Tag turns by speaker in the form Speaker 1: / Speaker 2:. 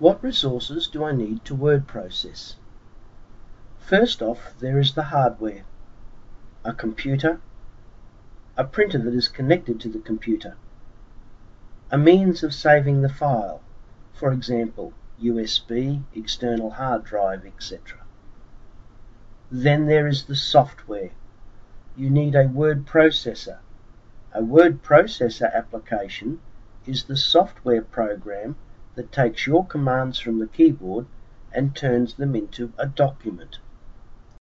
Speaker 1: What resources do I need to word process? First off, there is the hardware. A computer, a printer that is connected to the computer, a means of saving the file, for example, USB, external hard drive, etc. Then there is the software. You need a word processor. A word processor application is the software program that takes your commands from the keyboard and turns them into a document.